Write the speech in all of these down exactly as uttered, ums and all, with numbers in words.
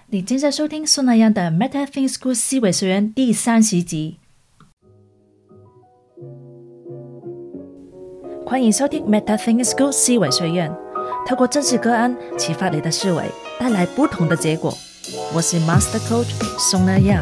你正在收听苏那样的 Meta Think School 思维学院第三十集。欢迎收听 Meta Think School 思维学院，透过真实个案启发你的思维，带来不同的结果。我是 Master Coach 苏那样。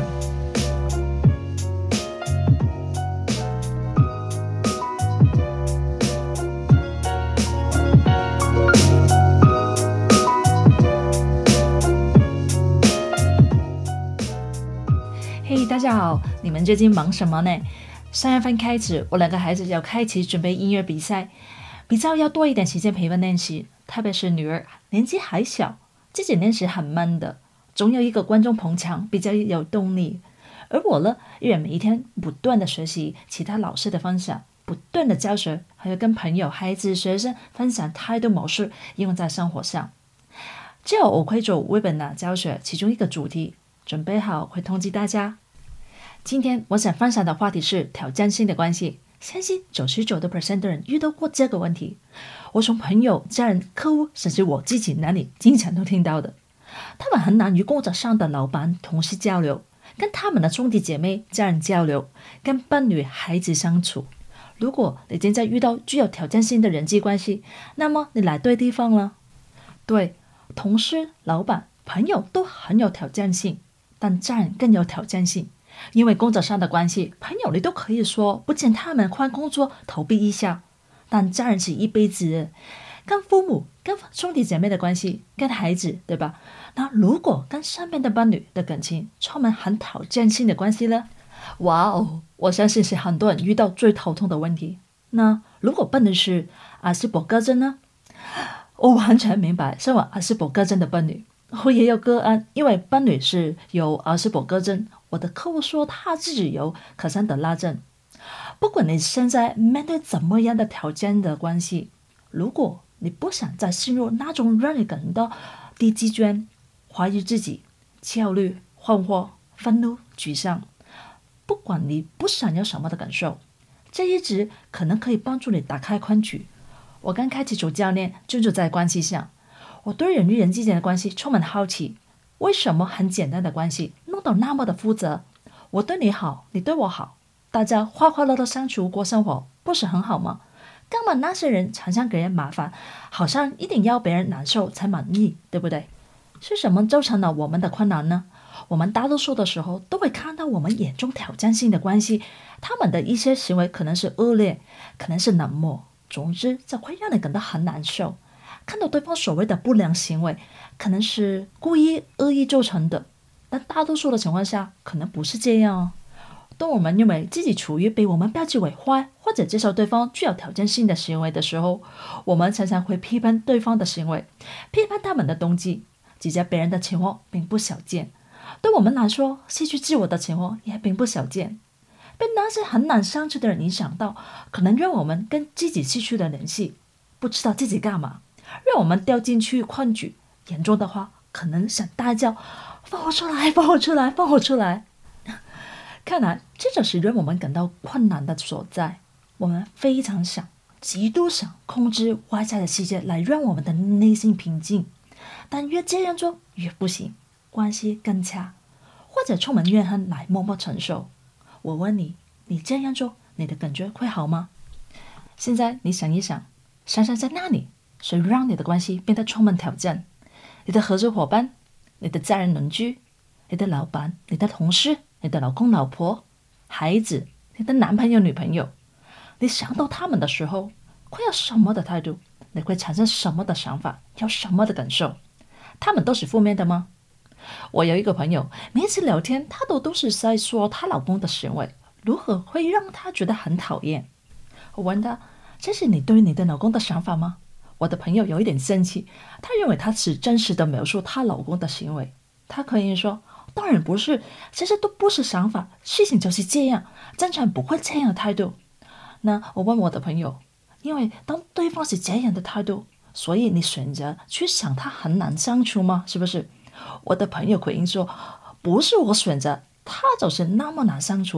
嘿、hey, 大家好，你们最近忙什么呢？三月份开始，我两个孩子要开始准备音乐比赛，比较要多一点时间陪伴练习，特别是女儿年纪还小，自己练习很闷的，总有一个观众捧场，比较有动力。而我呢，因为每一天不断的学习其他老师的分享，不断的教学，还有跟朋友、孩子、学生分享态度模式，应用在生活上。之后我会做 Webinar 教学其中一个主题，准备好会通知大家。今天我想分享的话题是挑战性的关系，相信 百分之九十九 的人遇到过这个问题。我从朋友、家人、客户，甚至我自己那里经常都听到的。他们很难与工作上的老板、同事交流，跟他们的兄弟姐妹、家人交流，跟伴侣、孩子相处。如果你正在遇到具有挑战性的人际关系，那么你来对地方了。对，同事、老板、朋友都很有挑战性，但家人更有挑战性。因为工作上的关系，朋友你都可以说不见他们换工作逃避一下，但家人是一辈子，跟父母、跟兄弟姐妹的关系，跟孩子，对吧？那如果跟身边的伴侣的感情充满很挑战性的关系呢？哇哦，我相信是很多人遇到最头痛的问题。那如果伴侣是阿斯伯格症呢？我完全明白身为阿斯伯格症的伴侣，我也有个案，因为伴侣是有阿斯伯格症，我的客户说他自己有卡桑德拉症。不管你现在面对怎么样的挑战的关系，如果你不想再陷入那种让你感到低自尊、怀疑自己、焦虑、困惑、愤怒、沮丧，不管你不想要什么的感受，这一集可能可以帮助你打开困局。我刚开始做教练，专注在关系上，我对人与人之间的关系充满好奇。为什么很简单的关系弄到那么的复杂？我对你好，你对我好，大家快快乐乐相处过生活，不是很好吗？干嘛那些人常常给人麻烦，好像一定要别人难受才满意，对不对？是什么造成了我们的困难呢？我们大多数的时候都会看到我们眼中挑战性的关系，他们的一些行为可能是恶劣，可能是冷漠，总之这会让你感到很难受。看到对方所谓的不良行为，可能是故意恶意造成的，但大多数的情况下可能不是这样哦。当我们认为自己处于被我们标记为坏，或者接受对方具有挑战性的行为的时候，我们常常会批判对方的行为，批判他们的动机，指责别人的情况并不少见。对我们来说，失去自我的情况也并不少见。被那些很难相处的人影响到，可能让我们跟自己失去了联系，不知道自己干嘛，让我们掉进去困局，严重的话可能想大叫放我出来，放我出来，放我出来。看来这就是让我们感到困难的所在。我们非常想极度想控制外在的世界来让我们的内心平静，但越这样做越不行，关系更差，或者充满怨恨来默默承受。我问你，你这样做你的感觉会好吗？现在你想一想，想想在那里谁让你的关系变得充满挑战？你的合作伙伴，你的家人邻居，你的老板，你的同事，你的老公老婆，孩子，你的男朋友女朋友。你想到他们的时候会有什么的态度？你会产生什么的想法？有什么的感受？他们都是负面的吗？我有一个朋友，每次聊天她都都是在说她老公的行为如何会让她觉得很讨厌。我问她，这是你对你的老公的想法吗？我的朋友有一点生气，她认为她是真实的描述她老公的行为。她可以说，当然不是，这些都不是想法，事情就是这样，正常不会这样的态度。那我问我的朋友，因为当对方是这样的态度，所以你选择去想他很难相处吗？是不是？我的朋友回应说，不是我选择，他就是那么难相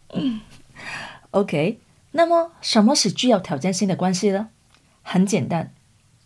处。OK， 那么什么是具有挑战性的关系呢？很简单，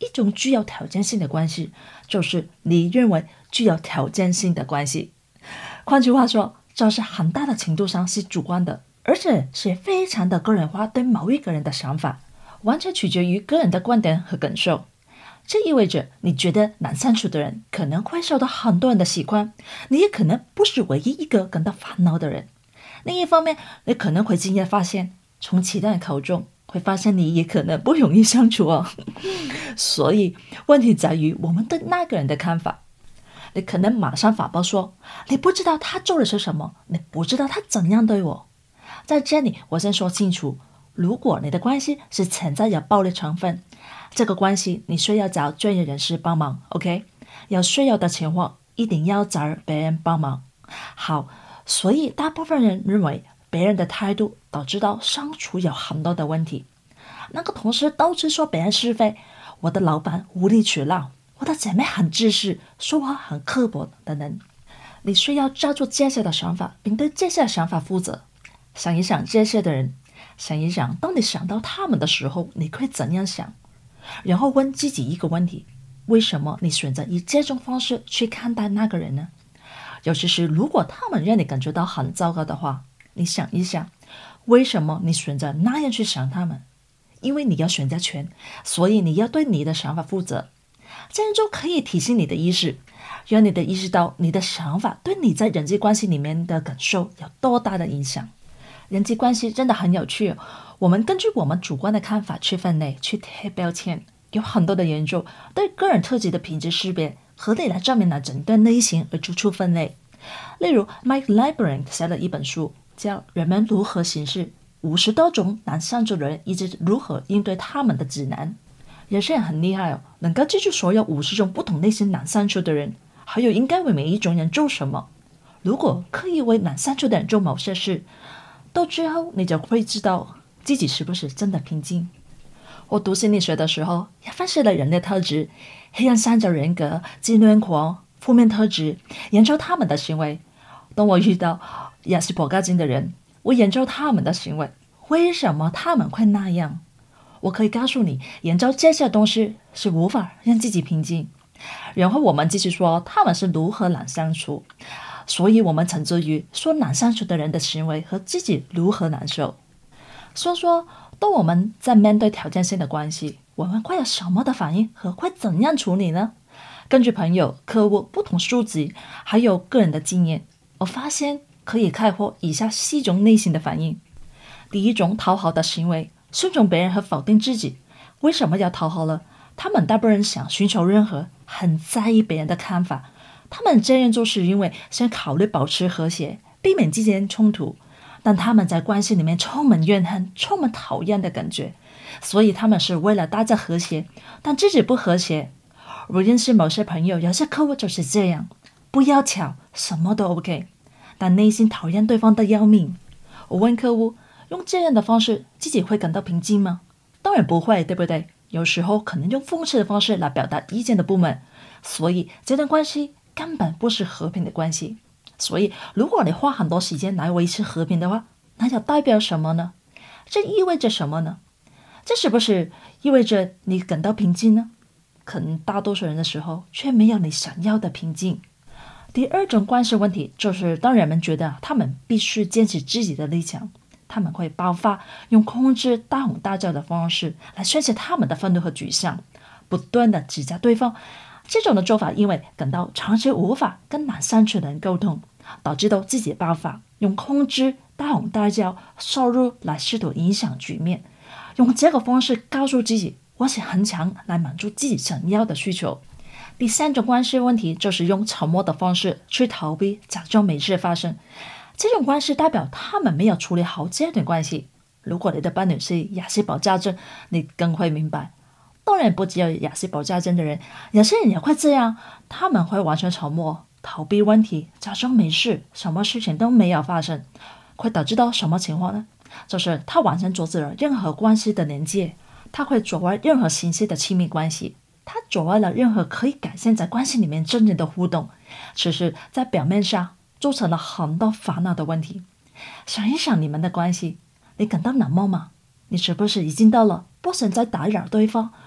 一种具有挑战性的关系，就是你认为具有挑战性的关系。换句话说，这是很大的程度上是主观的，而且是非常的个人化，对某一个人的想法完全取决于个人的观点和感受。这意味着你觉得难相处的人可能会受到很多人的喜欢，你也可能不是唯一一个感到烦恼的人。另一方面，你可能会惊讶发现，从其他人口中会发现你也可能不容易相处哦。所以问题在于我们对那个人的看法。你可能马上反驳说，你不知道他做的是什么，你不知道他怎样对我。在这里我先说清楚，如果你的关系是潜在有暴力成分，这个关系你需要找专业人士帮忙 OK， 有需要的情况一定要找别人帮忙。好，所以大部分人认为别人的态度导致到相处有很多的问题。那个同事到处说别人是非，我的老板无理取闹，我的姐妹很自私，说话很刻薄等等。你需要抓住这些的想法，并对这些想法负责。想一想这些的人，想一想当你想到他们的时候你会怎样想，然后问自己一个问题，为什么你选择以这种方式去看待那个人呢？尤其是如果他们让你感觉到很糟糕的话，你想一想，为什么你选择那样去想他们？因为你要选择权，所以你要对你的想法负责。这样就可以提醒你的意识，让你的意识到你的想法对你在人际关系里面的感受有多大的影响。人际关系真的很有趣，我们根据我们主观的看法去分类，去贴标签。有很多的研究对个人特质的品质识别合理来证明了整段类型而做出分类。例如 Mike Librand 写了一本书叫《人们如何行事：五十多种难相处的人以及如何应对他们的指南》。有些人很厉害哦，能够记住所有五十种不同类型难相处的人，还有应该为每一种人做什么。如果刻意为难相处的人做某些事，到最后你就会知道自己是不是真的平静。我读心理学的时候也分析了人类特质，黑暗三角人格、自恋狂、负面特质，研究他们的行为。当我遇到亚斯伯格症的人，我研究他们的行为，为什么他们会那样。我可以告诉你，研究这些东西是无法让自己平静。然后我们继续说他们是如何难相处，所以我们沉醉于说难相处的人的行为和自己如何难受。说说当我们在面对挑战性的关系，我们会有什么的反应和会怎样处理呢？根据朋友、客户、不同书籍还有个人的经验，我发现可以概括以下四种类型的反应。第一种，讨好的行为，顺从别人和否定自己。为什么要讨好呢？他们大部分人想寻求任何，很在意别人的看法。他们这样做是因为先考虑保持和谐，避免之间冲突。但他们在关系里面充满怨恨，充满讨厌的感觉，所以他们是为了大家和谐，但自己不和谐。我认识某些朋友，有些客户就是这样，不要吵，什么都 OK， 但内心讨厌对方的要命。我问客户，用这样的方式自己会感到平静吗？当然不会，对不对？有时候可能用讽刺的方式来表达意见的不满，所以这段关系根本不是和平的关系。所以如果你花很多时间来维持和平的话，那要代表什么呢？这意味着什么呢？这是不是意味着你感到平静呢？可能大多数人的时候却没有你想要的平静。第二种关系问题就是当人们觉得他们必须坚持自己的立场，他们会爆发，用控制、大吼大叫的方式来宣泄他们的愤怒和沮丧，不断的指责对方。这种的做法因为感到长期无法跟难相处的人沟通，导致到自己爆发，用控制、大吼大叫、受辱来试图影响局面，用这个方式告诉自己我是很强，来满足自己想要的需求。第三种关系问题就是用沉默的方式去逃避，假装没事发生。这种关系代表他们没有处理好这段关系。如果你的伴侣是亚斯伯格症，你更会明白。当然不只有亚斯伯格症的人，有些人也会这样，他们会完全沉默，逃避问题，假装没事，什么事情都没有发生。会导致到什么情况呢？就是他完全阻止了任何关系的连接，他会阻碍任何形式的亲密关系，他阻碍了任何可以改善在关系里面真正的互动，只是在表面上造成了很多烦恼的问题。想一想你们的关系，你感到冷漠吗？你是不是已经到了不想再打扰对方，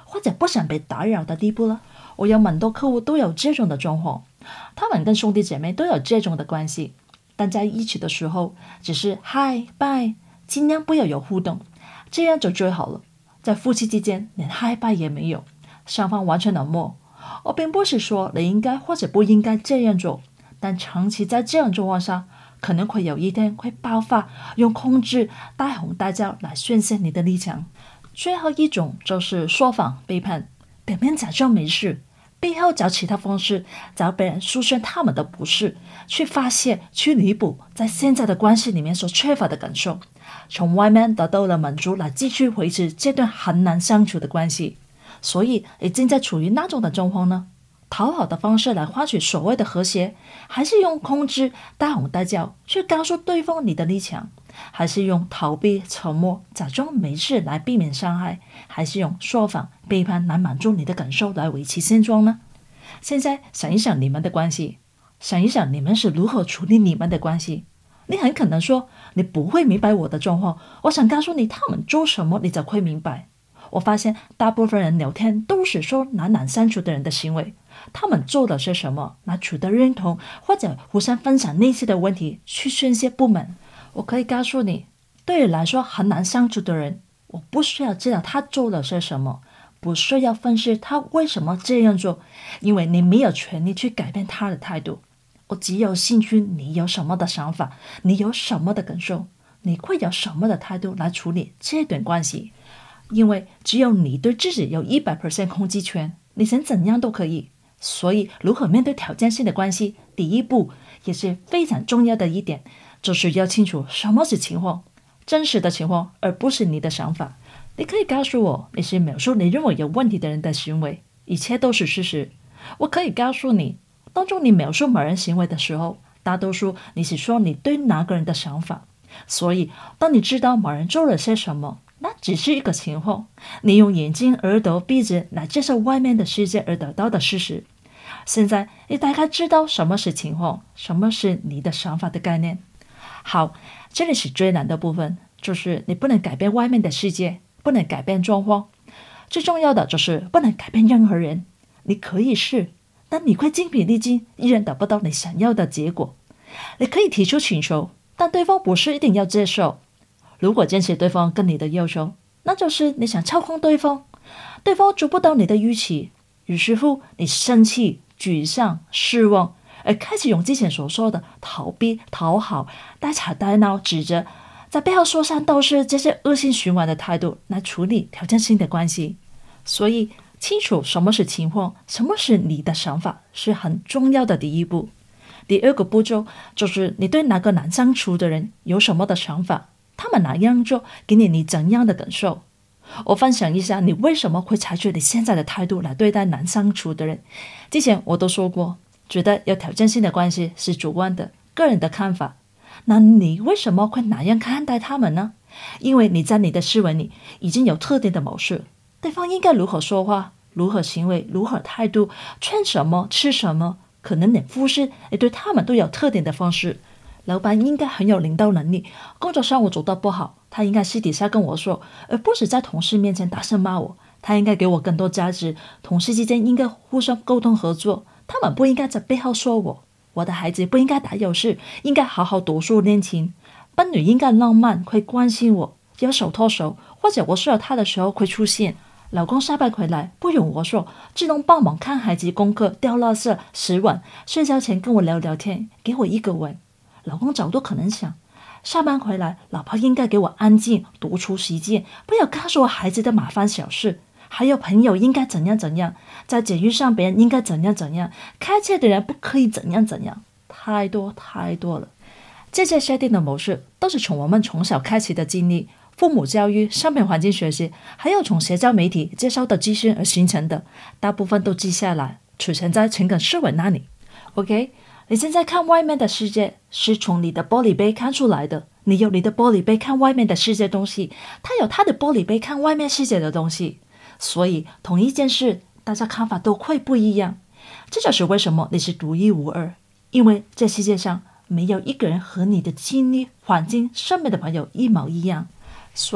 或者不想被打扰的地步了。我有蛮多客户都有这种的状况，他们跟兄弟姐妹都有这种的关系，但在一起的时候只是嗨拜，尽量不要有互动，这样就最好了。在夫妻之间连嗨拜也没有，双方完全冷漠。我并不是说你应该或者不应该这样做，但长期在这样状况下，可能会有一天会爆发，用控制、大吼大叫来宣泄你的立场。最后一种就是说谎背叛，表面假装没事，背后找其他方式找别人诉说他们的不是，去发泄，去弥补在现在的关系里面所缺乏的感受，从外面得到了满足来继续维持这段很难相处的关系。所以你正在处于哪种的状况呢？讨好的方式来换取所谓的和谐，还是用控制、大吼大叫去告诉对方你的立场，还是用逃避、沉默、假装没事来避免伤害，还是用说谎、背叛来满足你的感受来维持现状呢？现在想一想你们的关系，想一想你们是如何处理你们的关系。你很可能说，你不会明白我的状况，我想告诉你他们做什么你才会明白。我发现大部分人聊天都是说难难相处的人的行为，他们做了些什么来取得认同，或者互相分享内心的问题去宣泄不满。我可以告诉你，对你来说很难相处的人，我不需要知道他做了些什么，不需要分析他为什么这样做，因为你没有权利去改变他的态度。我只有兴趣你有什么的想法，你有什么的感受，你会有什么的态度来处理这段关系。因为只有你对自己有 百分之百 控制权，你想怎样都可以。所以如何面对挑战性的关系，第一步也是非常重要的一点，就是要清楚什么是情况，真实的情况，而不是你的想法。你可以告诉我你是描述你认为有问题的人的行为，一切都是事实。我可以告诉你，当中你描述某人行为的时候，大多数你是说你对哪个人的想法。所以当你知道某人做了些什么，那只是一个情况，你用眼睛、耳朵、鼻子来接受外面的世界而得到的事实。现在你大概知道什么是情况，什么是你的想法的概念。好，这里是最难的部分，就是你不能改变外面的世界，不能改变状况，最重要的就是不能改变任何人。你可以试，但你会精疲力尽，依然得不到你想要的结果。你可以提出请求，但对方不是一定要接受。如果坚持对方跟你的要求，那就是你想操控对方，对方做不到你的预期，于是乎你生气、沮丧、失望，而开始用之前所说的逃避、讨好、大吵大闹、指责，在背后说三道四这些恶性循环的态度来处理挑战性的关系。所以清楚什么是情况，什么是你的想法，是很重要的第一步。第二个步骤就是你对哪个难相处的人有什么的想法，他们哪样做给你你怎样的感受。我分享一下你为什么会采取你现在的态度来对待难相处的人。之前我都说过，觉得有挑战性的关系是主观的、个人的看法。那你为什么会哪样看待他们呢？因为你在你的思维里已经有特定的模式，对方应该如何说话，如何行为，如何态度，穿什么，吃什么，可能连服侍也对他们都有特点的方式。老板应该很有领导能力，工作上我做得不好，他应该私底下跟我说，而不是在同事面前大声骂我。他应该给我更多价值，同事之间应该互相沟通合作，他们不应该在背后说我。我的孩子不应该打游戏，应该好好读书练琴。伴侣应该浪漫，会关心我，有手托手，或者我需要他的时候会出现。老公下班回来不用我说，自动帮忙看孩子功课、掉垃圾、洗碗，睡觉前跟我聊聊天，给我一个吻。老公早都可能想，下班回来老婆应该给我安静独处时间，不要告诉我孩子的麻烦小事，还有朋友应该怎样怎样，在捷运上别人应该怎样怎样，开车的人不可以怎样怎样，太多太多了。这些设定的模式都是从我们从小开始的经历、父母教育、商品环境学习，还有从社交媒体接收的资讯而形成的，大部分都记下来，储存在情感思维那里。 OK，你现在看外面的世界是从你的玻璃杯看出来的，你有你的玻璃杯看外面的世界东西，他有他的玻璃杯看外面世界的东西，所以同一件事大家看法都会不一样。这就是为什么你是独一无二，因为这世界上没有一个人和你的经历、环境、身边的朋友一模一样。所以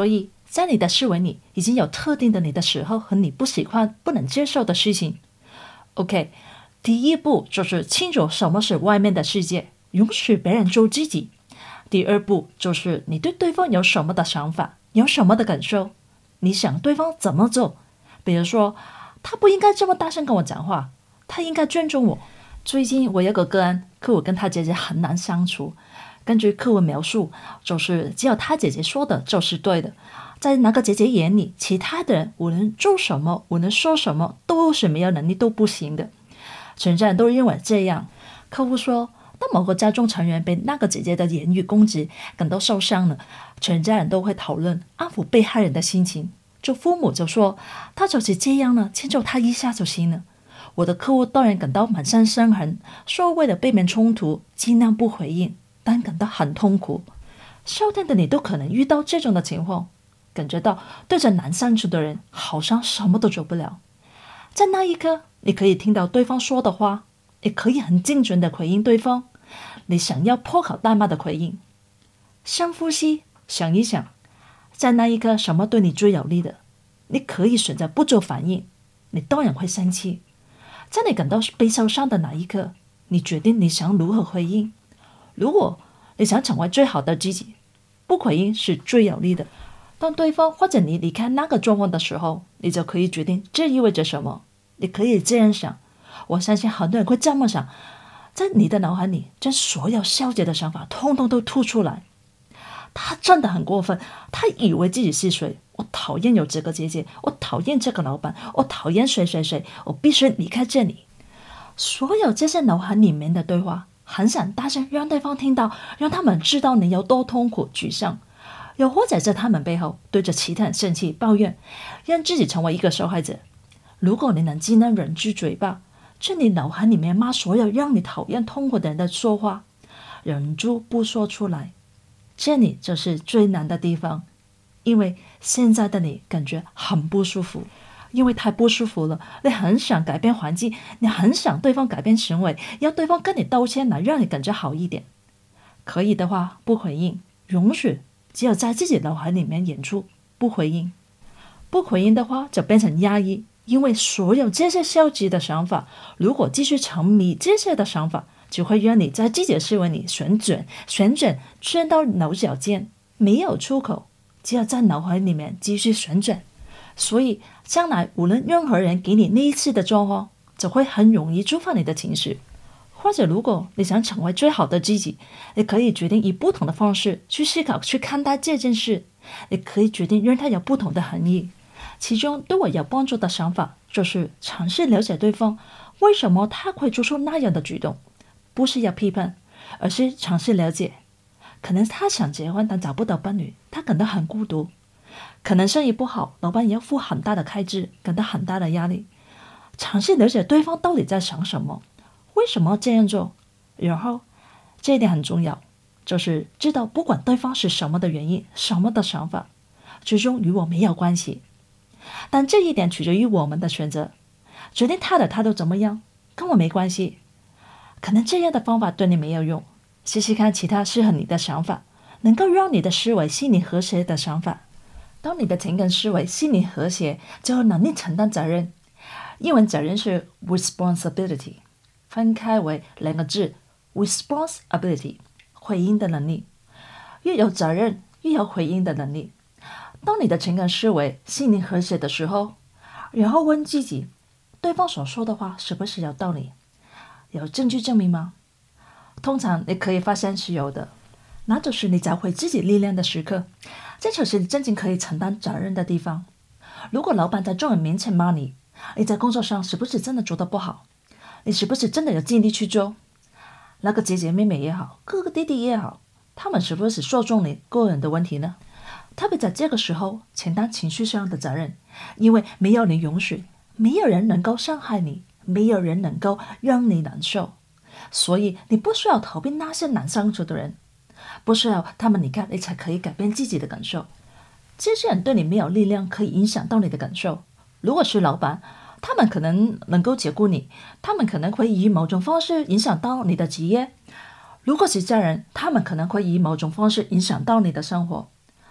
在你的思维里已经有特定的你的喜好和你不喜欢、不能接受的事情。OK， 第一步就是清楚什么是外面的世界，允许别人做自己。第二步就是你对对方有什么的想法，有什么的感受，你想对方怎么做。比如说，他不应该这么大声跟我讲话，他应该尊重我。最近我有个个案，客户跟他姐姐很难相处。根据客户描述，就是只有他姐姐说的就是对的，在那个姐姐眼里，其他的人无论做什么，无论说什么，都是没有能力，都不行的。全家人都认为这样。客户说，当某个家中成员被那个姐姐的言语攻击感到受伤了，全家人都会讨论安抚被害人的心情。就父母就说，他就是这样了，迁就他一下就行了。我的客户当然感到满身伤痕，说为了避免冲突尽量不回应，但感到很痛苦。收听的你都可能遇到这种的情况，感觉到对着难相处的人好像什么都做不了。在那一刻，你可以听到对方说的话，也可以很精准的回应对方你想要破口大骂的回应。深呼吸，想一想，在那一刻什么对你最有利的，你可以选择不做反应。你当然会生气，在你感到被受伤的那一刻，你决定你想如何回应。如果你想成为最好的自己，不回应是最有利的。当对方或者你离开那个状况的时候，你就可以决定这意味着什么。你可以这样想，我相信很多人会这么想，在你的脑海里将所有消极的想法通通都吐出来。他真的很过分，他以为自己是谁？我讨厌有这个姐姐，我讨厌这个老板，我讨厌谁谁谁，我必须离开这里。所有这些脑海里面的对话，很想大声让对方听到，让他们知道你有多痛苦沮丧，又或者在他们背后对着其他人生气抱怨，让自己成为一个受害者。如果你能尽量忍住嘴巴，在你脑海里面骂所有让你讨厌痛苦的人的说话，忍住不说出来，这里就是最难的地方。因为现在的你感觉很不舒服，因为太不舒服了，你很想改变环境，你很想对方改变行为，要对方跟你道歉来让你感觉好一点。可以的话不回应，允许只有在自己脑海里面演出，不回应。不回应的话就变成压抑，因为所有这些消极的想法，如果继续沉迷这些的想法，只会让你在自己的思维里旋转旋转转到脑角尖，没有出口，只有在脑海里面继续旋转。所以将来无论任何人给你那一次的状况，就会很容易触发你的情绪。或者如果你想成为最好的自己，你可以决定以不同的方式去思考去看待这件事，你可以决定让它有不同的含义。其中对我有帮助的想法就是尝试了解对方为什么他会做出那样的举动，不是要批判，而是尝试了解。可能他想结婚但找不到伴侣，他感到很孤独。可能生意不好，老板也要付很大的开支，感到很大的压力。尝试了解对方到底在想什么，为什么这样做，然后这一点很重要，就是知道不管对方是什么的原因，什么的想法，最终与我没有关系。但这一点取决于我们的选择，决定他的态度怎么样跟我没关系。可能这样的方法对你没有用，试试看其他适合你的想法，能够让你的思维心理和谐的想法。当你的情感思维心理和谐，就有能力承担责任。英文责任是 responsibility， 分开为两个字 responsibility， 回应的能力。越有责任，越有回应的能力。当你的情感思维心理和谐的时候，然后问自己，对方所说的话是不是有道理？有证据证明吗？通常你可以发现是有的，那就是你找回自己力量的时刻，这就是你真正可以承担责任的地方。如果老板在众人面前骂你，你在工作上是不是真的做得不好？你是不是真的有尽力去做？那个姐姐妹妹也好，哥哥弟弟也好，他们是不是说中你个人的问题呢？特别在这个时候承担情绪上的责任，因为没有你允许，没有人能够伤害你，没有人能够让你难受，所以你不需要逃避那些难相处的人，不需要他们离开你才可以改变自己的感受。这些人对你没有力量可以影响到你的感受。如果是老板，他们可能能够解雇你，他们可能会以某种方式影响到你的职业。如果是家人，他们可能会以某种方式影响到你的生活。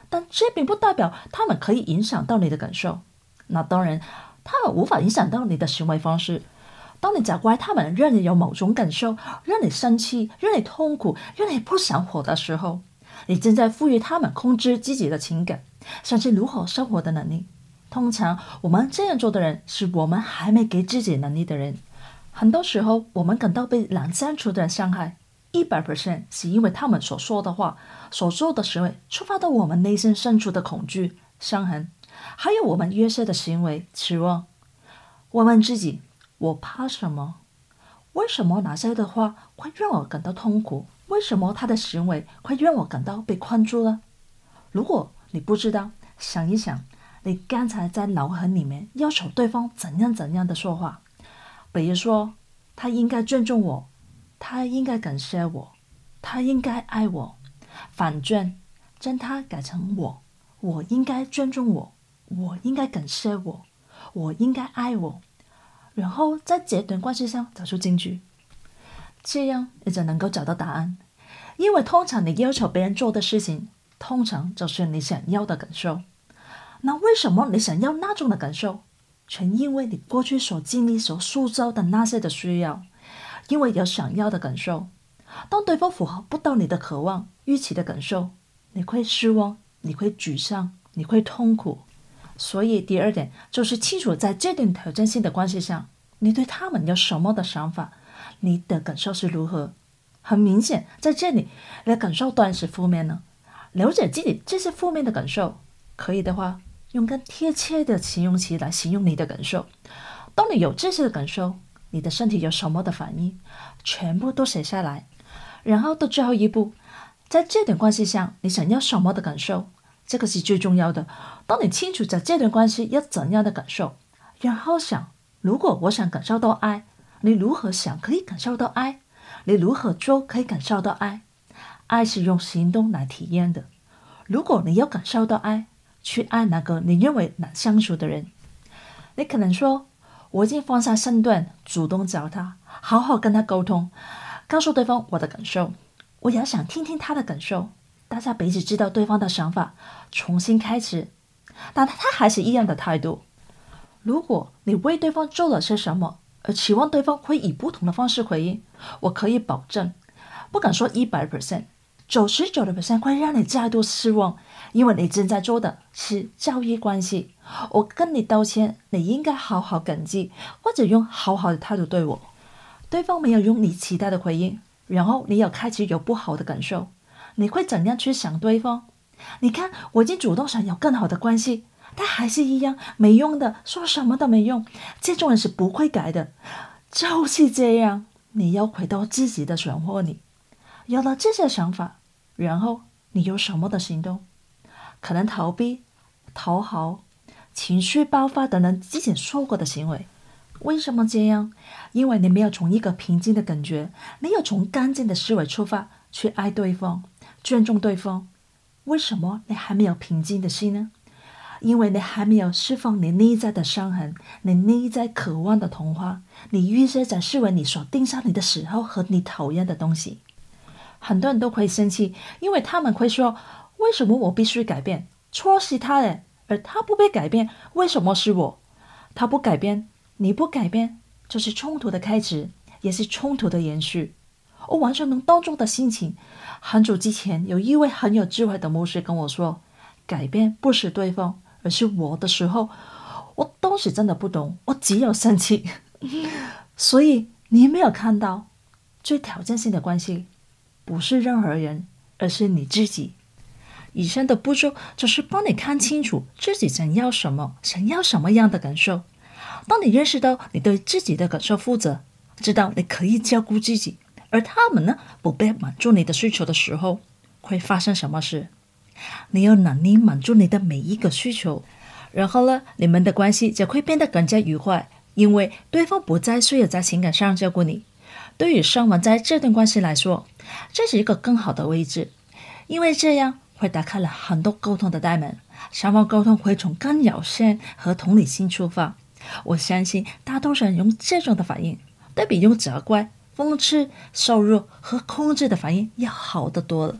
但这并不代表他们可以影响到你的感受。那当然，他们无法影响到你的行为方式。当你责怪他们让你有某种感受，让你生气，让你痛苦，让你不想活的时候，你正在赋予他们控制自己的情感，甚至如何生活的能力。通常我们这样做的人，是我们还没给自己能力的人。很多时候我们感到被冷相处的人伤害， 百分之百 是因为他们所说的话，所做的行为触发到我们内心深处的恐惧、伤痕，还有我们约束的行为、期望。问问自己，我怕什么？为什么哪些的话会让我感到痛苦？为什么他的行为会让我感到被困住了？如果你不知道，想一想，你刚才在脑海里面要求对方怎样怎样的说话，比如说，他应该尊重我，他应该感谢我，他应该爱我。反转，将它改成我，我应该尊重我，我应该感谢我，我应该爱我。然后在这段关系上找出证据，这样你就能够找到答案。因为通常你要求别人做的事情，通常就是你想要的感受。那为什么你想要那种的感受？全因为你过去所经历所塑造的那些的需要。因为有想要的感受，当对方符合不到你的渴望预期的感受，你会失望，你会沮丧，你会痛苦。所以第二点就是清楚在这段挑战性的关系上，你对他们有什么的想法，你的感受是如何。很明显，在这里你的感受当然是负面呢。了解自己这些负面的感受，可以的话用更贴切的形容词来形容你的感受。当你有这些的感受，你的身体有什么的反应，全部都写下来。然后到最后一步，在这段关系上你想要什么的感受，这个是最重要的。当你清楚在这段关系要怎样的感受，然后想，如果我想感受到爱，你如何想可以感受到爱，你如何做可以感受到爱。爱是用行动来体验的。如果你要感受到爱，去爱那个你认为难相处的人。你可能说，我已经放下身段，主动找他，好好跟他沟通，告诉对方我的感受，我也想听听他的感受，大家彼此知道对方的想法，重新开始。但他还是一样的态度。如果你为对方做了些什么，而期望对方会以不同的方式回应，我可以保证，不敢说 百分之百， 九十九的 percent 会让你再度失望，因为你正在做的是交易关系。我跟你道歉，你应该好好感激，或者用好好的态度对我。对方没有用你期待的回应，然后你有开始有不好的感受，你会怎样去想对方？你看，我已经主动想有更好的关系，他还是一样没用的，说什么都没用。这种人是不会改的，就是这样。你要回到自己的生活里，有了这些想法，然后你有什么的行动？可能逃避、讨好、情绪爆发等等之前说过的行为。为什么这样？因为你没有从一个平静的感觉，没有从干净的思维出发去爱对方，尊重对方。为什么你还没有平静的心呢？因为你还没有释放你内在的伤痕，你内在渴望的童话，你预设在视为你所定下你的喜好和你讨厌的东西。很多人都会生气，因为他们会说，为什么我必须改变？错是他的，而他不被改变，为什么是我？他不改变，你不改变，就是冲突的开始，也是冲突的延续。我完全能当中的心情。很久之前，有一位很有智慧的牧师跟我说，改变不是对方，而是我的时候，我当时真的不懂，我只有生气。所以你没有看到，最挑战性的关系不是任何人，而是你自己。以上的步骤就是帮你看清楚自己想要什么，想要什么样的感受。当你认识到你对自己的感受负责，知道你可以照顾自己，而他们呢不被满足你的需求的时候，会发生什么事？你有能力满足你的每一个需求，然后呢，你们的关系就会变得更加愉快，因为对方不再需要在情感上照顾你。对于双方在这段关系来说，这是一个更好的位置，因为这样会打开了很多沟通的大门，双方沟通会从更友善和同理心出发。我相信大多数人用这种的反应，对比用责怪、讽刺、受辱和控制的反应要好得多了。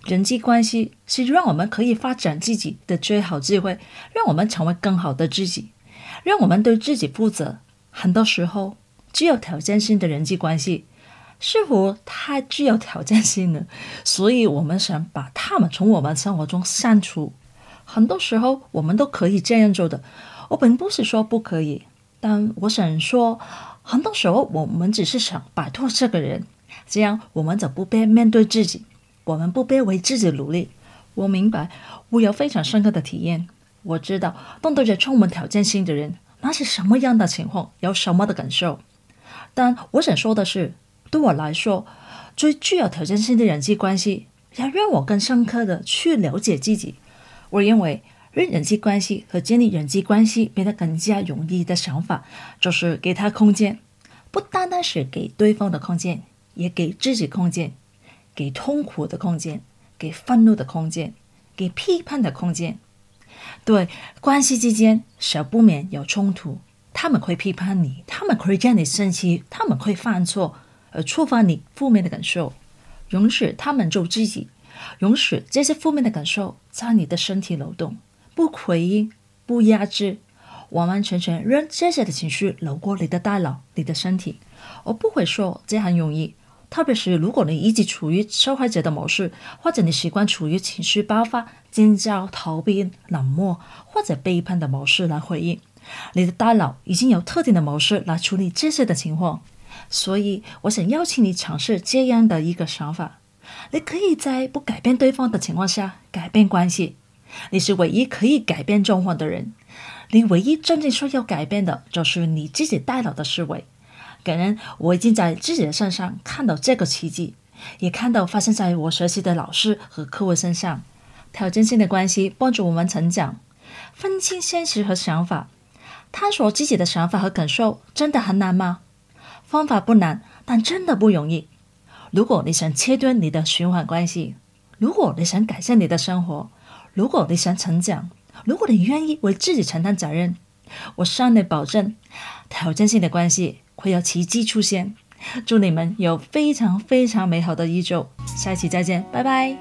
人际关系是让我们可以发展自己的最好机会，让我们成为更好的自己，让我们对自己负责。很多时候具有挑战性的人际关系似乎太具有挑战性了，所以我们想把它们从我们生活中删除。很多时候我们都可以这样做的，我并不是说不可以，但我想说很多时候我们只是想摆脱这个人，这样我们就不必面对自己，我们不必为自己努力。我明白，我有非常深刻的体验，我知道当对着充满挑战性的人，那是什么样的情况，有什么的感受。但我想说的是，对我来说，最具有挑战性的人际关系要让我更深刻的去了解自己。我认为让人际关系和建立人际关系变得更加容易的想法，就是给他空间，不单单是给对方的空间，也给自己空间，给痛苦的空间，给愤怒的空间，给批判的空间。对，关系之间少不免有冲突，他们会批判你，他们会让你生气，他们会犯错，而触发你负面的感受。容许他们做自己，容许这些负面的感受在你的身体流动，不回应，不压制，完完全全让这些的情绪流过你的大脑，你的身体。我不会说这很容易，特别是如果你一直处于受害者的模式，或者你习惯处于情绪爆发、尖叫、逃避、冷漠或者背叛的模式来回应，你的大脑已经有特定的模式来处理这些的情况。所以我想邀请你尝试这样的一个想法，你可以在不改变对方的情况下改变关系，你是唯一可以改变状况的人，你唯一真正需要改变的就是你自己大脑的思维。感恩我已经在自己的身上看到这个奇迹，也看到发生在我学习的老师和客户身上。挑战性的关系帮助我们成长，分清现实和想法，探索自己的想法和感受真的很难吗？方法不难，但真的不容易。如果你想切断你的循环关系，如果你想改善你的生活，如果你想成长，如果你愿意为自己承担责任，我向你保证，挑战性的关系会有奇迹出现。祝你们有非常非常美好的一周，下一期再见，拜拜。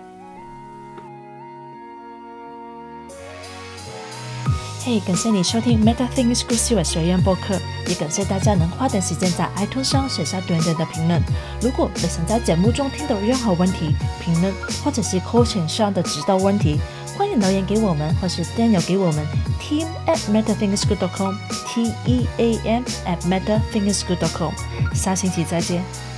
嘿、hey, 感谢你收听 MetaThings 故事的学院播客，也感谢大家能花点时间在 iTunes 上写下短短的评论。如果你想在节目中听到任何问题、评论或者是 coaching 上的指导问题，欢迎留言给我们，或是电邮给我们 team at metathingsgood dot com T E A M at metathingsgood dot com。下星期再见。